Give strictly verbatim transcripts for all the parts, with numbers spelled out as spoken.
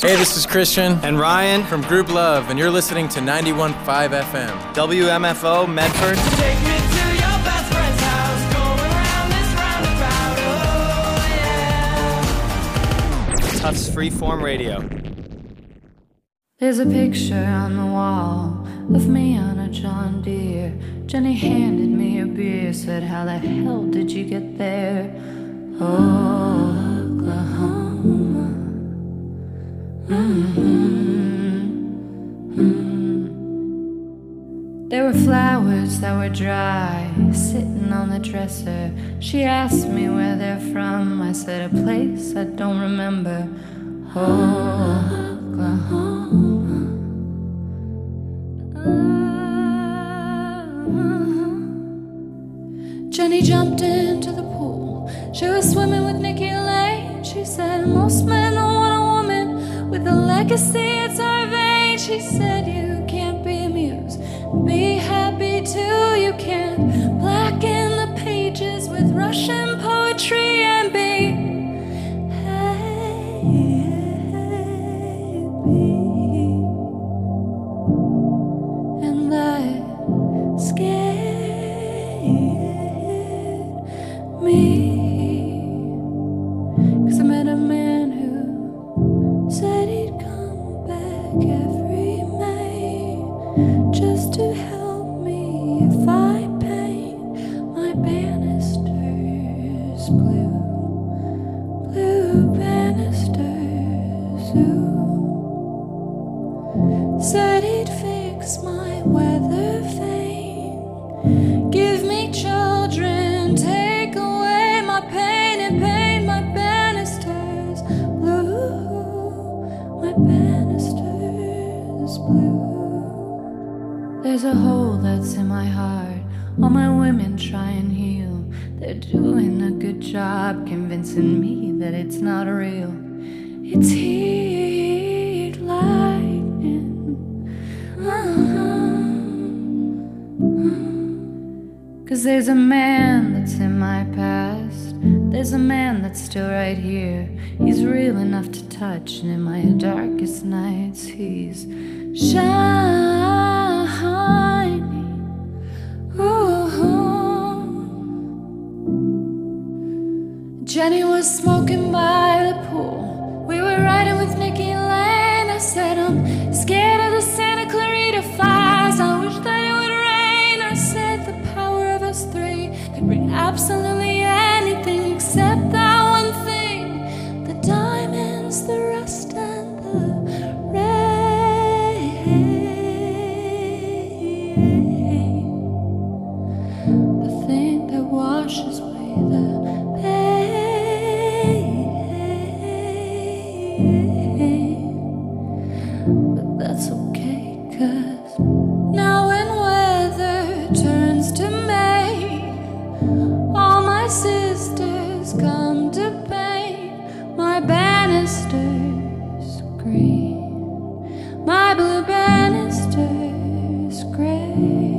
Hey, this is Christian and Ryan from Group Love, and you're listening to ninety-one point five F M. W M F O, Medford. Take me to your best friend's house, going around this roundabout, oh yeah. Tufts Freeform Radio. There's a picture on the wall of me on a John Deere. Jenny handed me a beer, said, how the hell did you get there? Oklahoma. Mm-hmm. Mm-hmm. There were flowers that were dry, sitting on the dresser. She asked me where they're from. I said, a place I don't remember. Oklahoma. Jenny jumped into the pool. She was swimming with Nikki Lane. She said, most men don't want a woman with a legacy, it's our vein. She said, you can't be amused, be happy too. You can't blacken the pages with Russian poetry and be happy. And that scared me, 'cause I met a man who said he'd come back every May just to help me if I paint my banisters blue, blue banisters. Ooh. Said he'd fix my weather vane, give me children, take away my pain and paint my banisters blue, my banisters blue. There's a hole that's in my heart, all my women try and heal. They're doing a good job convincing me that it's not real. It's heat lightning. Uh-huh. 'Cause there's a man that's in my past, there's a man that's still right here. He's real enough to touch, and in my darkest nights he's shining. Ooh. Jenny was smoking by the pool. We were riding with Nikki Lane. I said, I'm scared of the Santa Clarita fires. I wish that it would rain. I said, the power of us three could bring absolutely anything except that one thing. The diamonds, the rust, and the rain. The thing that washes away the pain. But that's okay, 'cause now when weather turns to May, all my sisters come to paint my banisters green, my blue banisters gray.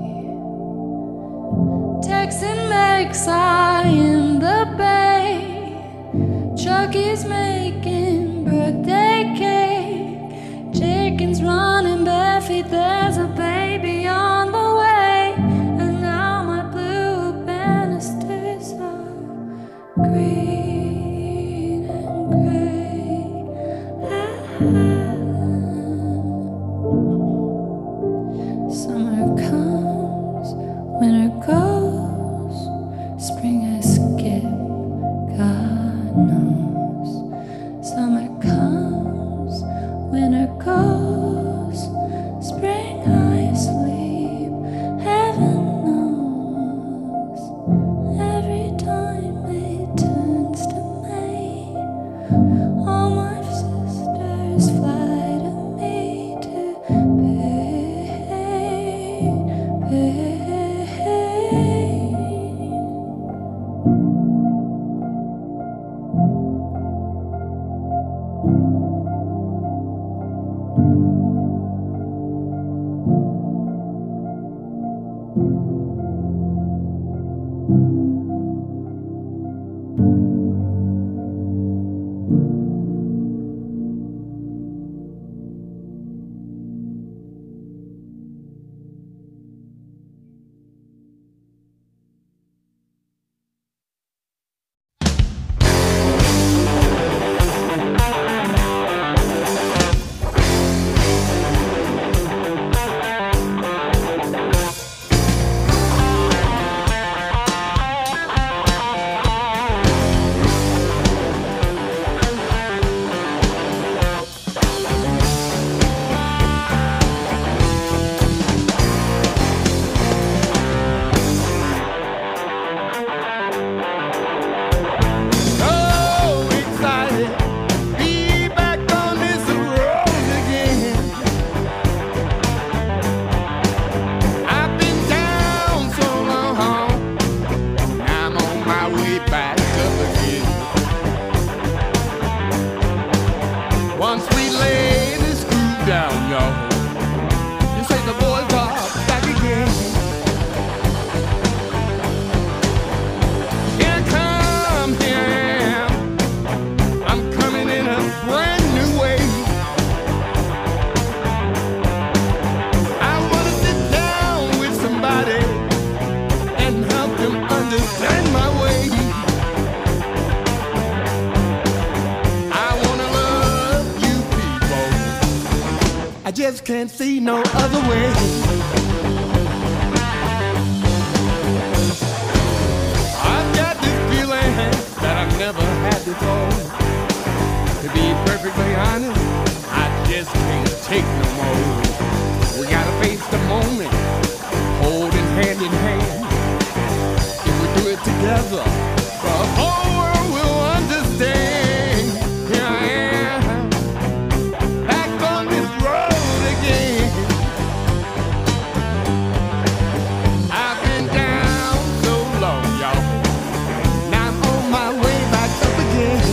Texan makes eye in the bay. Chucky's making birthday cake. Chicken's running barefeet. There's a baby on the way. And now my blue banisters are green. way back up again. Once we lay this groove down, y'all, you say the boys are back again. Here I come, here I am. I'm coming in a brand new way. I wanna sit down with somebody and help them understand my way. I wanna love you people. I just can't see no other way. I've got this feeling that I've never had before. To be perfectly honest, I just can't take no more. We gotta face the moment, holding hand in hand. If we do it together, the whole world will understand. Here I am, back on this road again. I've been down so long, y'all. Now I'm on my way back up again.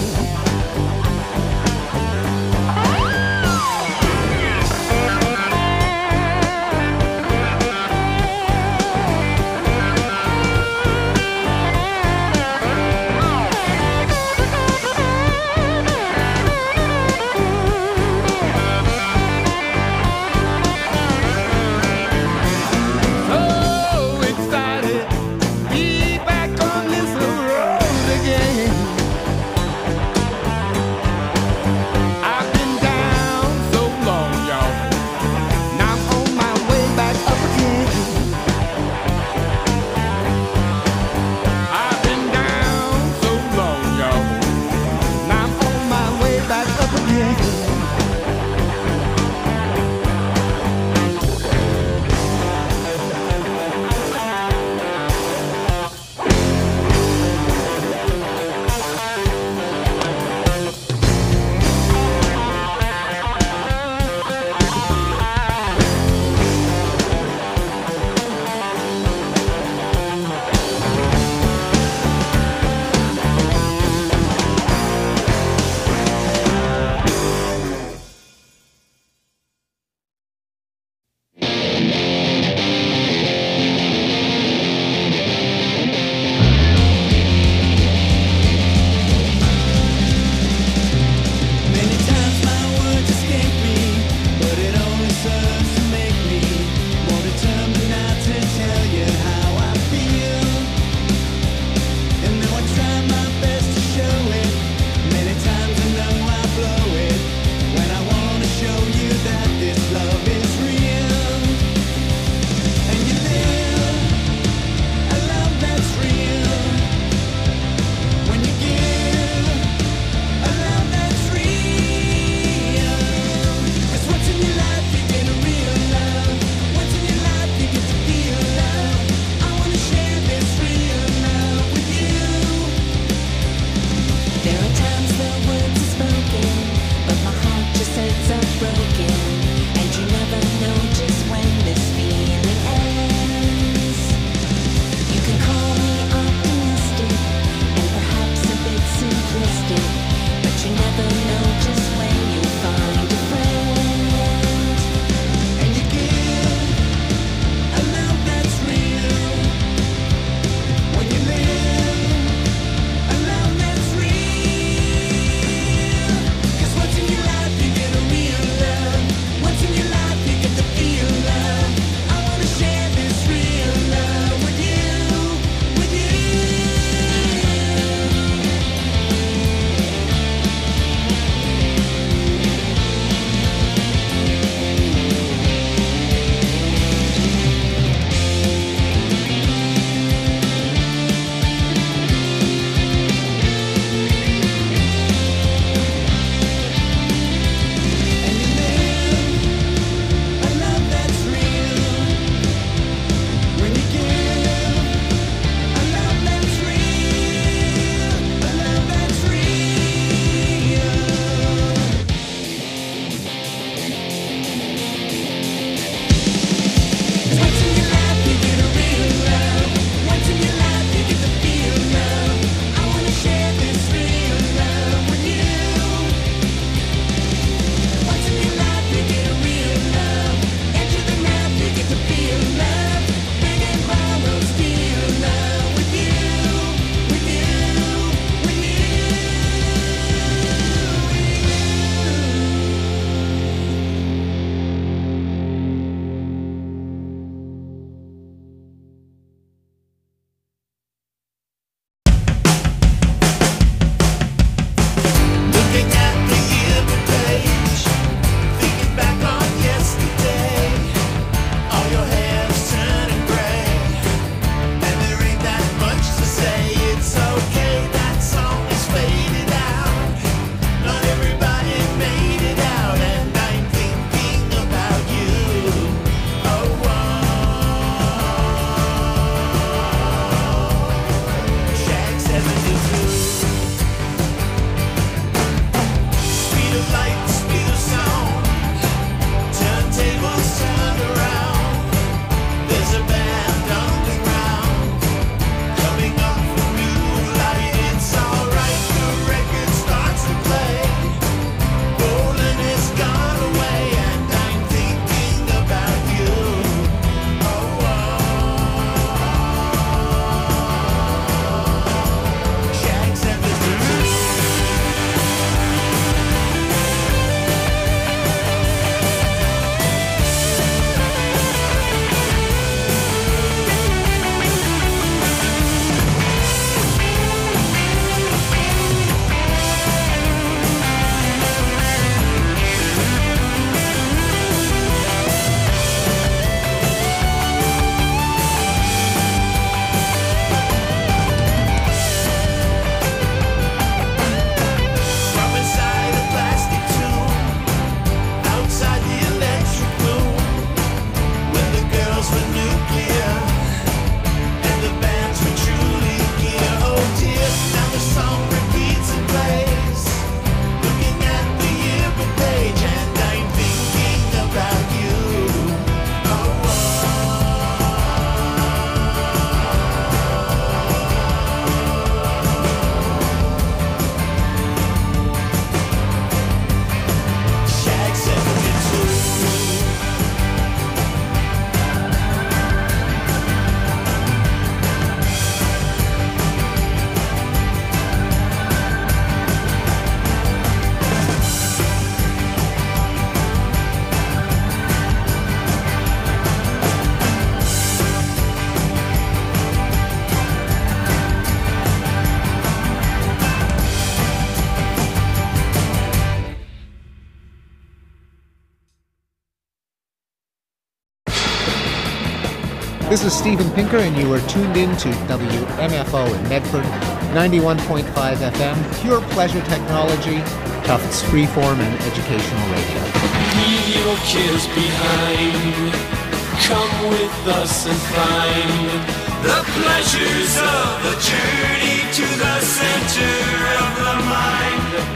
This is Steven Pinker, and you are tuned in to W M F O in Medford, ninety-one point five F M, pure pleasure technology, Tufts freeform and educational radio. Leave your cares behind. Come with us and find the pleasures of the journey to the center of the mind.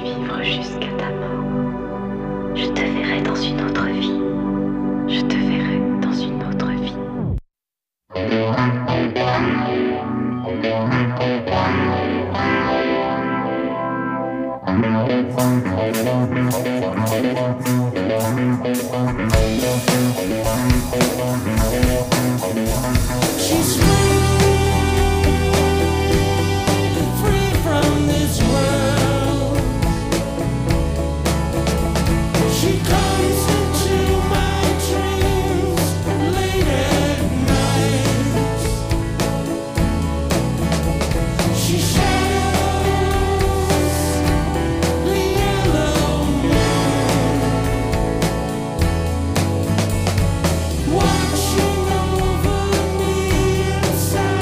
vivre jusqu'à ta mort. Je te verrai dans une autre vie. Je te verrai dans une autre vie. She's free from this world. She comes into my dreams late at night. She shadows the yellow moon, watching over me inside.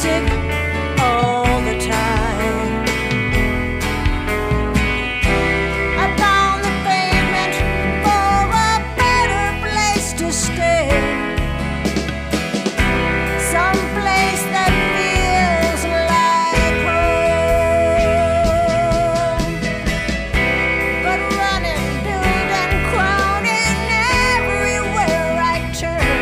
homesick all the time. I pound the pavement for a better place to stay, some place that feels like home. But running, building, crowding everywhere I turn,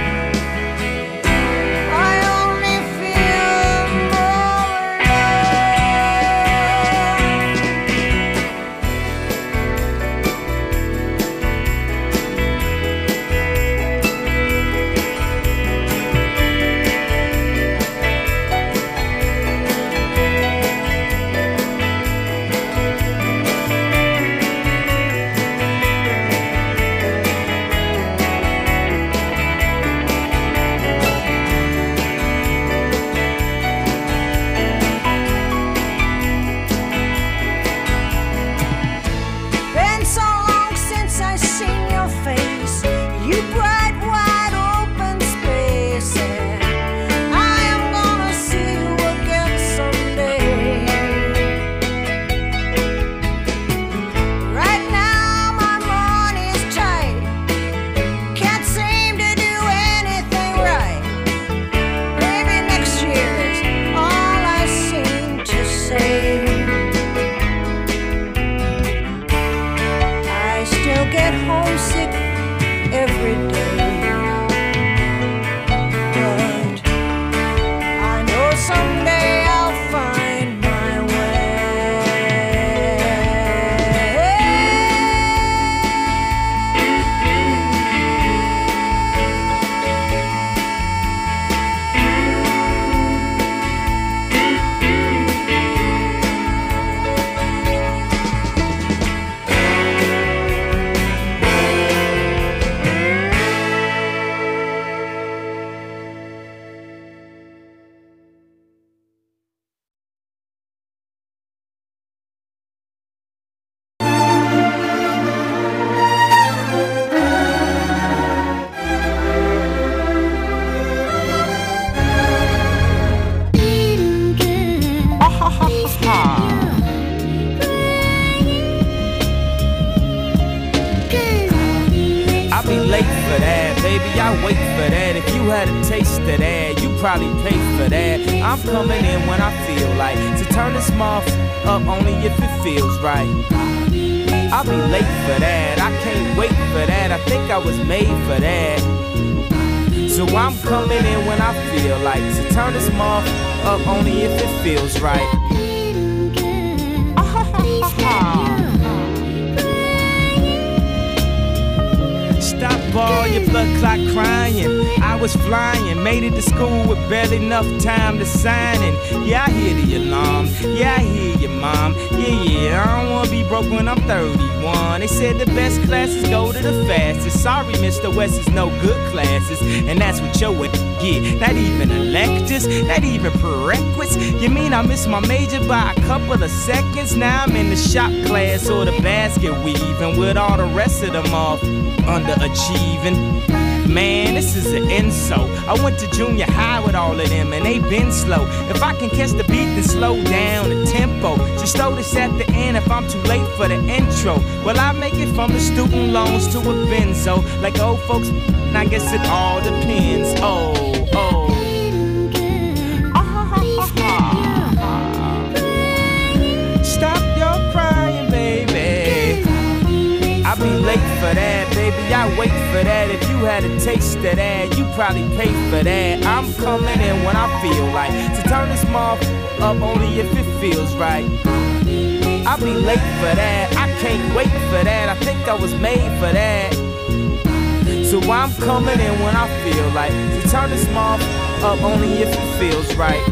I only feel more been so long since I seen your face, you bright wide open space, and I am gonna see you again someday. Right now my money's tight, can't seem to do anything right. Maybe next year is all I seem to say. I still get homesick every day, but I know someday I'll find my I'll be late for that, baby, I wait for that. If you had a taste of that, you probably pay for that. I'm coming in when I feel like to turn this mouth up only if it feels right. I'll be late for that, I can't wait for that. I think I was made for that. So I'm coming in when I feel like to turn this mouth up only if it feels right. Stop all your blood clot crying. I was flying, made it to school with barely enough time to sign in. Yeah, I hear the alarm. Yeah, I hear you, mom. Yeah, yeah, I don't wanna be broke when I'm thirty-one. They said the best classes go to the fastest. Sorry, Mister West is no good classes, and that's what your get. Not even electives, not even prerequisites. You mean I missed my major by a couple of seconds? Now I'm in the shop class or the basket weaving with all the rest of them off underachieving. Man, this is an insult. I went to junior high with all of them and they been slow. If I can catch the beat, then slow down the tempo. Just throw this at the end if I'm too late for the intro. Well, I make it from the student loans to a benzo. Like old folks, I guess it all depends. Oh, oh. Stop your crying, baby. I'll be late for that, baby, I wait for that. If you had a taste of that, you probably pay for that. I'm coming in when I feel like to turn this mouth up only if it feels right. I'll be late for that, I can't wait for that. I think I was made for that. So I'm coming in when I feel like to turn this mouth up only if it feels right.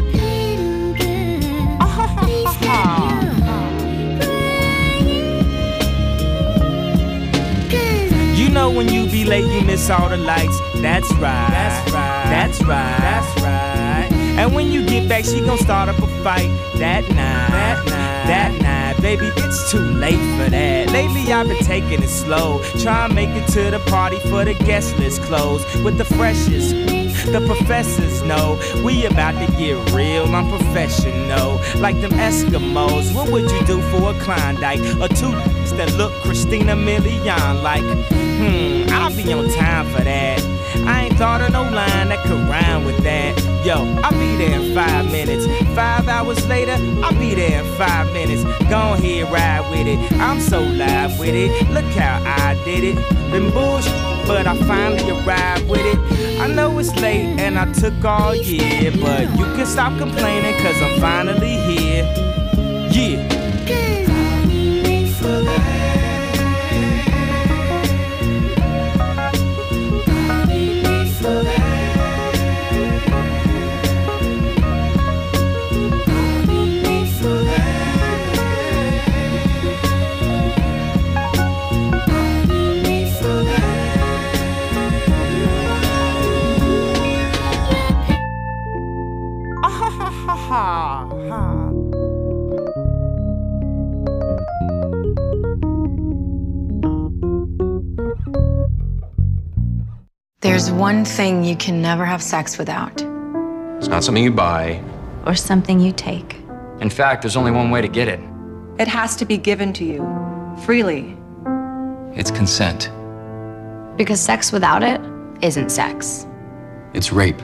You know when you be late, you miss all the lights. That's right. That's right. That's right. That's right. And when you get back, she gon' start up a fight. That night. That night. That night. Baby, it's too late for that. Lately I've been taking it slow. Try and make it to the party for the guest list closed with the freshest. The professors know we about to get real unprofessional, like them Eskimos. What would you do for a Klondike or two that look Christina Milian like? Hmm, I'll be on time for that. I ain't thought of no line that could rhyme with that. Yo, I'll be there in five minutes. Five hours later, I'll be there in five minutes. Go ahead, ride with it. I'm so live with it. Look how I did it. Been bullshit, but I finally arrived with it. I know it's late and I took all year, but you can stop complaining cause I'm finally here. Yeah. For that. There's one thing you can never have sex without. It's not something you buy. Or something you take. In fact, there's only one way to get it. It has to be given to you, freely. It's consent. Because sex without it isn't sex. It's rape.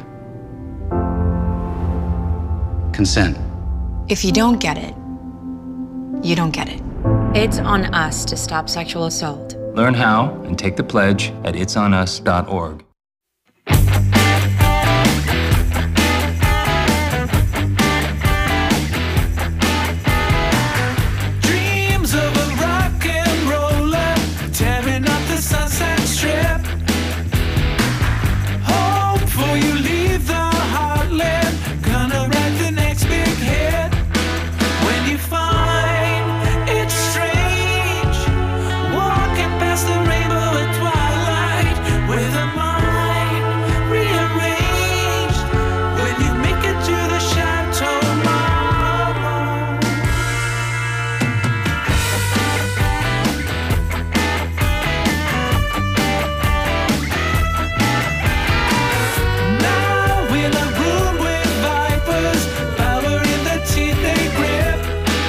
Consent. If you don't get it, you don't get it. It's on us to stop sexual assault. Learn how and take the pledge at its on us dot org. Dreams of a rock and roller tearing up the Sunset Strip. Hope for you leave the heartland. Gonna write the next big hit. When you find it's strange, walking past the rainbow at twilight with a mind rearranged. When you make it to the Chateau Marmont. Now in a room with vipers, power in the teeth they grip.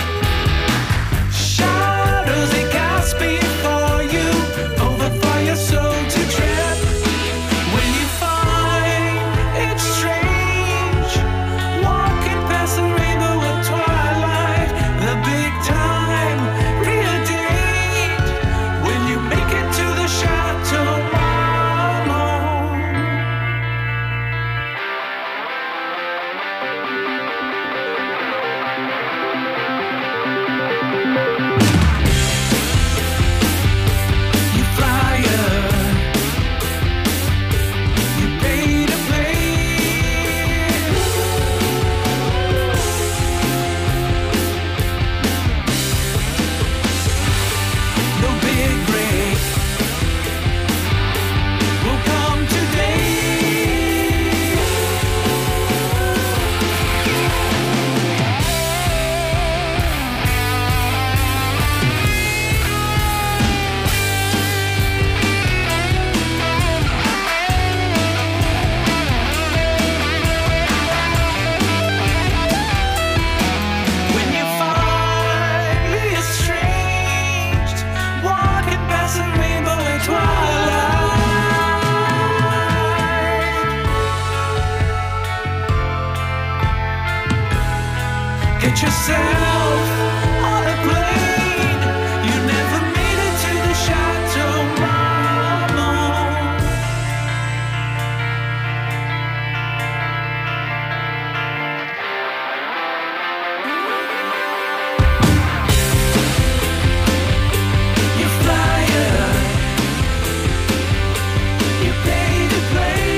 Shadows they cast before you, over for your soul to trip. When you find it's strange, walking past the rainbow at twilight, the big time preordained. When you make it to the Chateau Marmont. You flyer, you pay to play. No big break will come today. When you finally estranged, walking past the rainbow at twilight. Get yourself on a plane. You never made it to the Chateau Marmont. You flyer, you pay to play.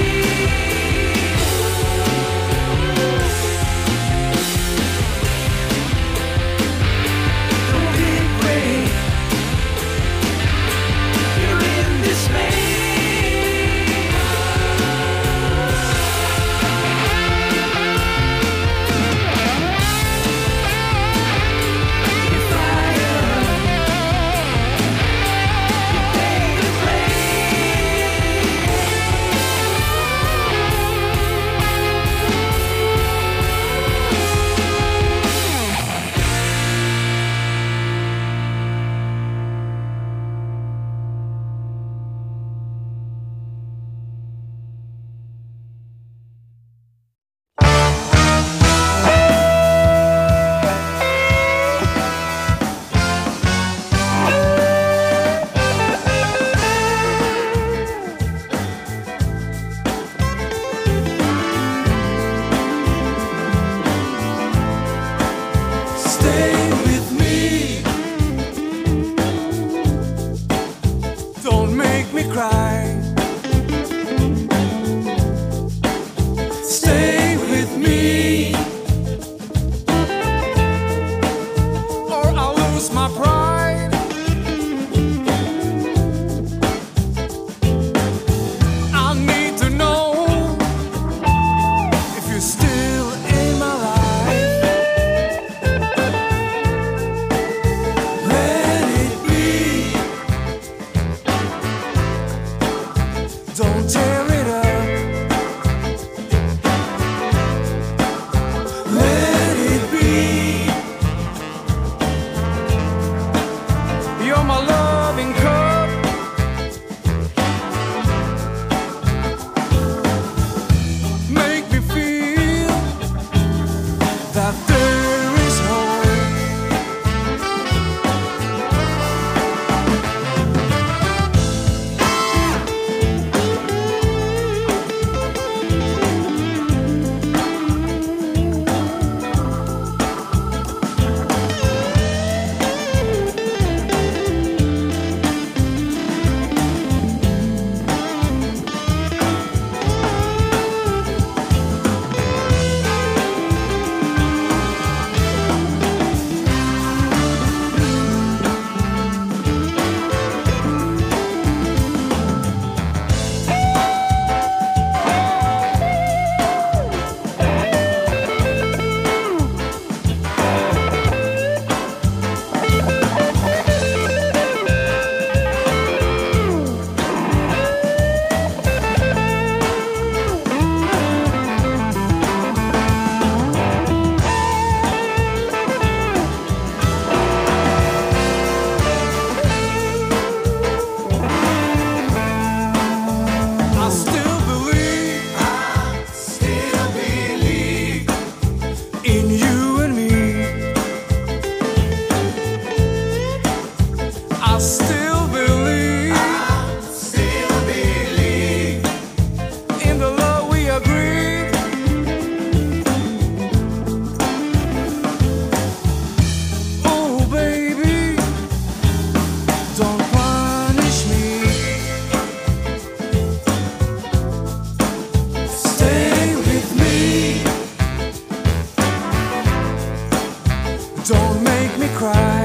cry.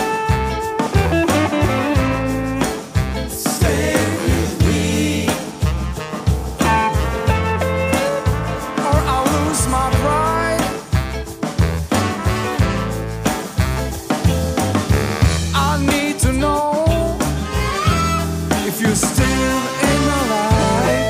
Stay with me, or I'll lose my pride. I need to know if you're still in my life.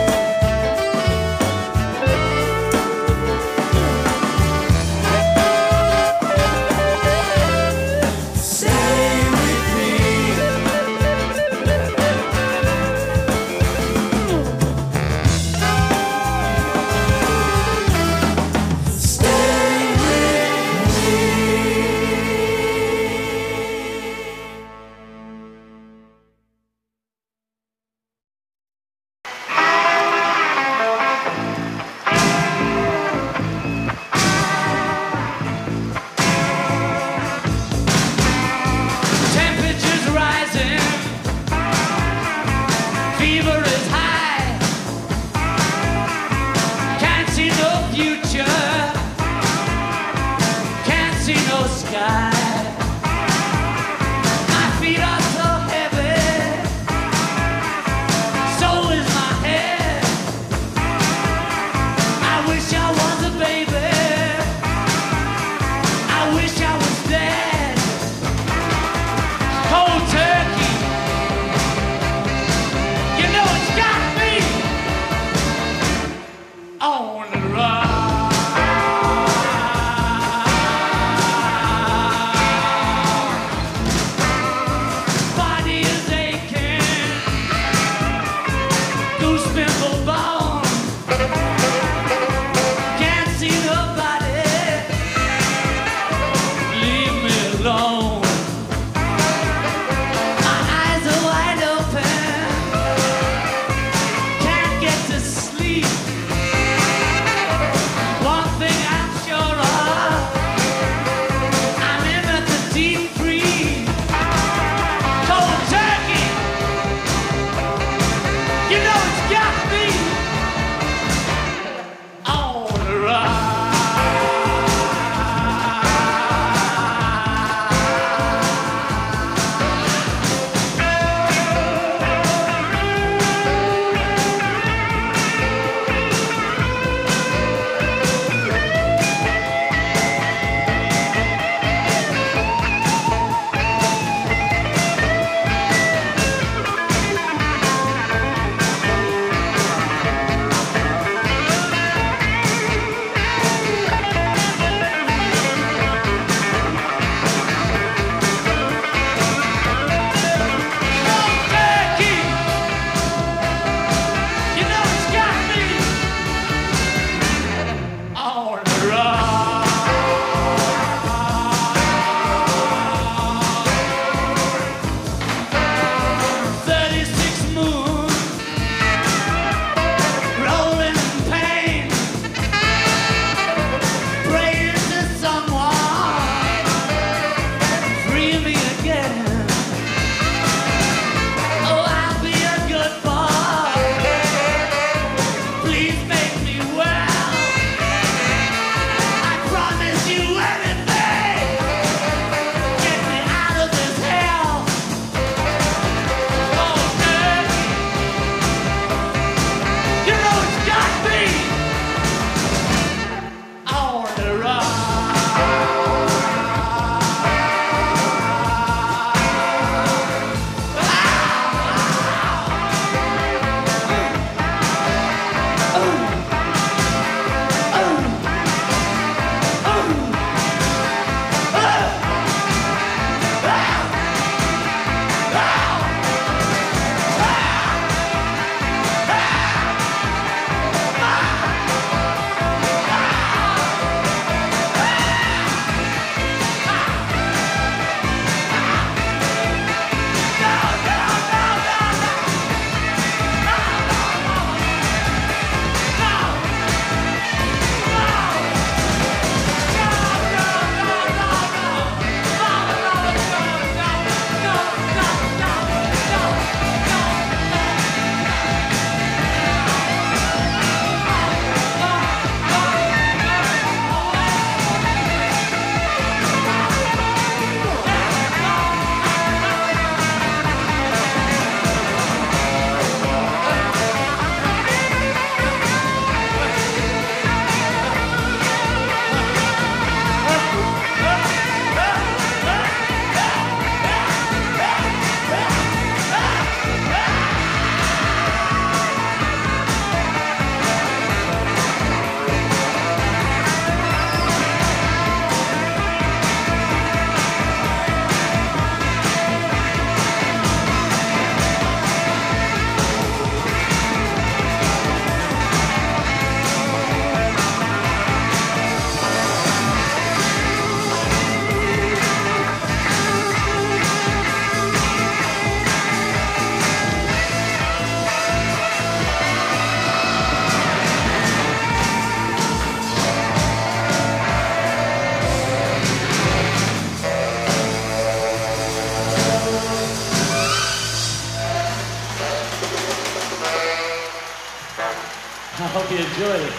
enjoyed it.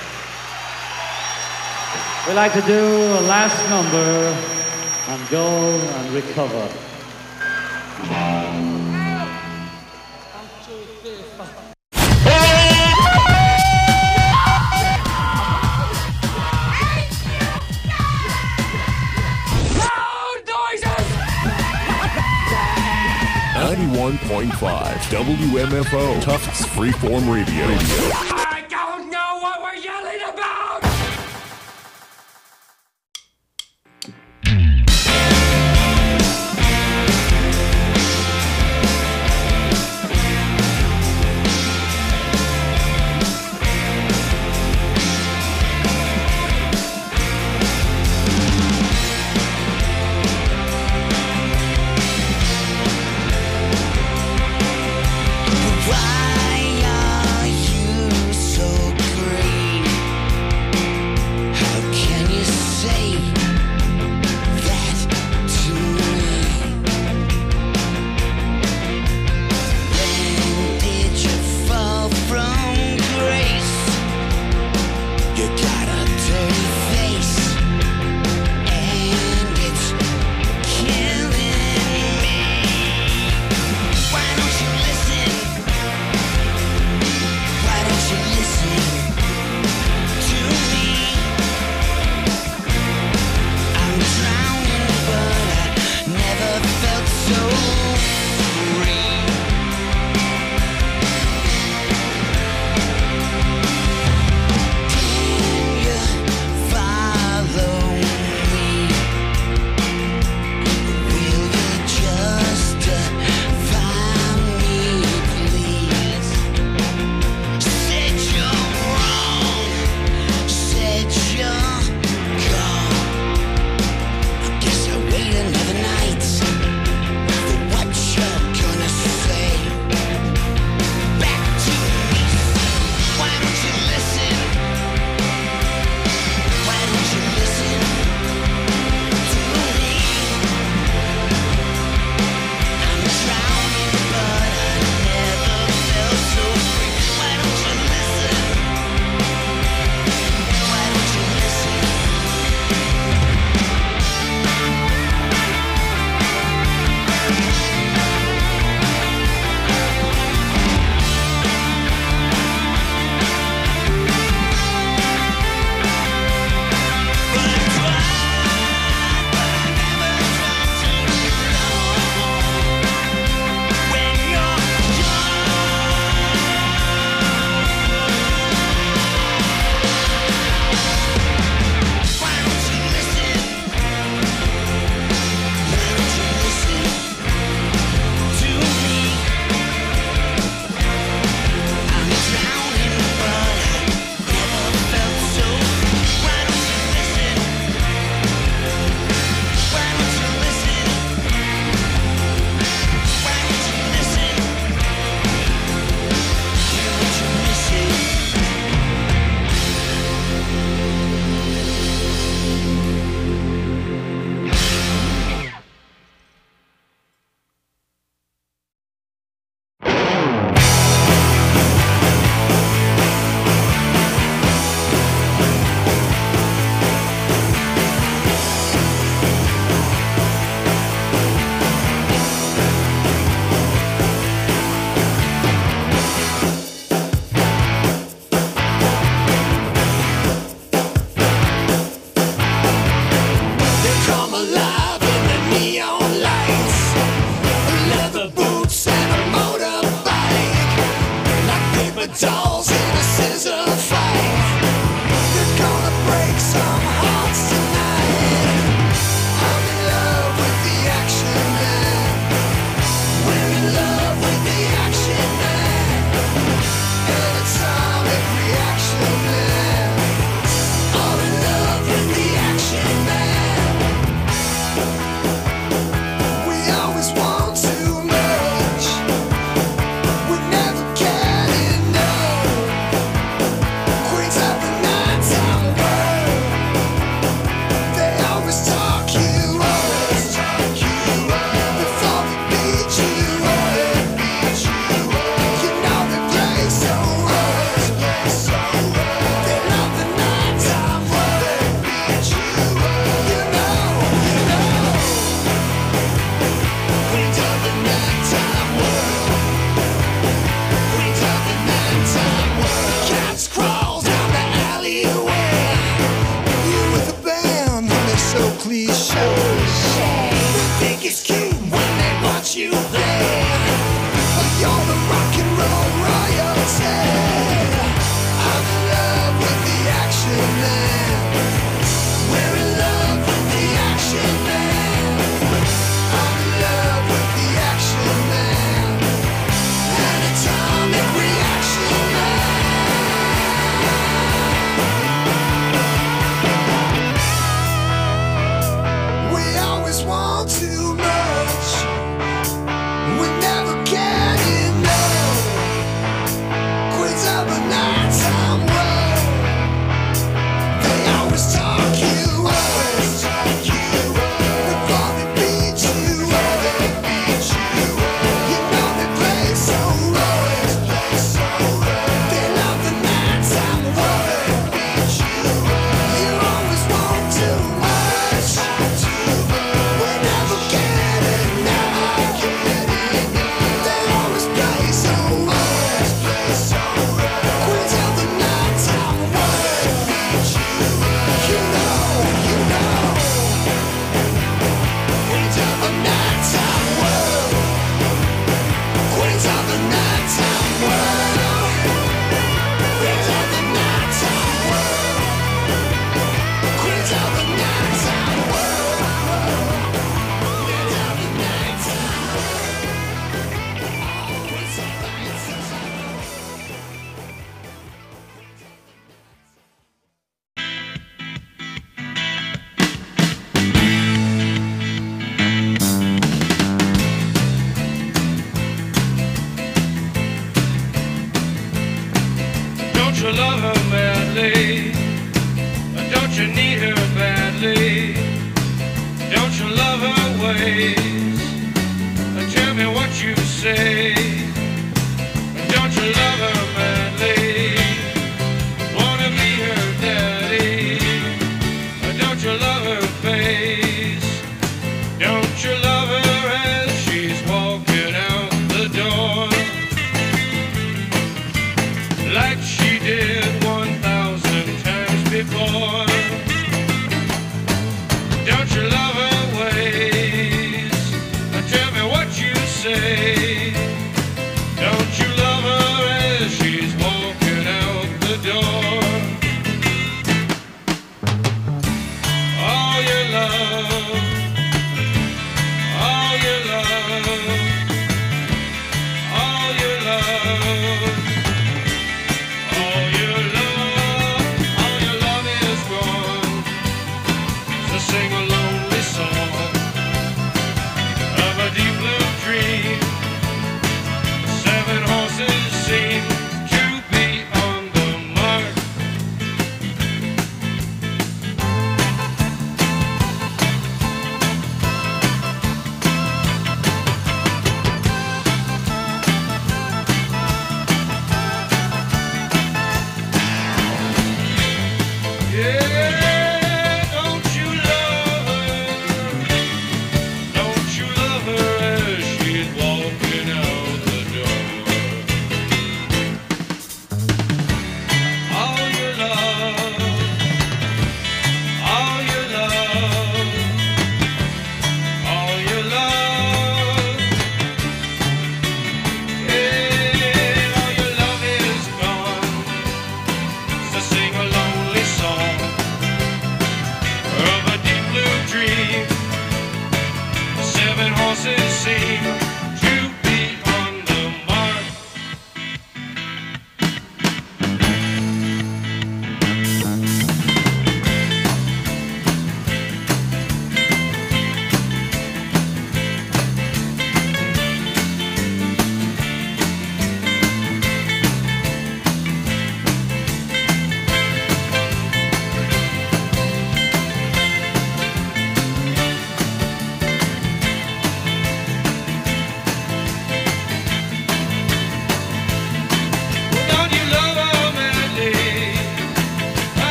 We like to do a last number on Go and Recover. ninety-one point five W M F O, Tufts Freeform Radio. I don't know what we're yelling about! Why are you before. Don't you love her ways? Tell me what you say. Don't you love her as she's walking out the door? All your love, all your love, all your love, all your love, all your love is gone. So sing a lonely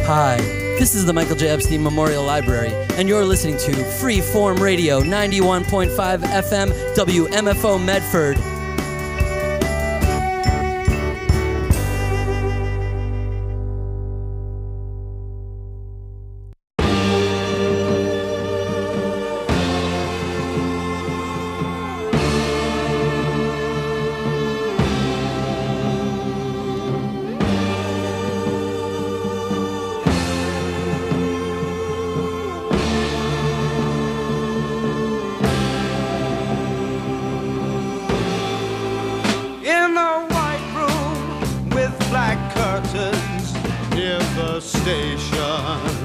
Hi, this is the Michael J. Epstein Memorial Library, and you're listening to Freeform Radio, ninety-one point five F M, W M F O Medford. Station.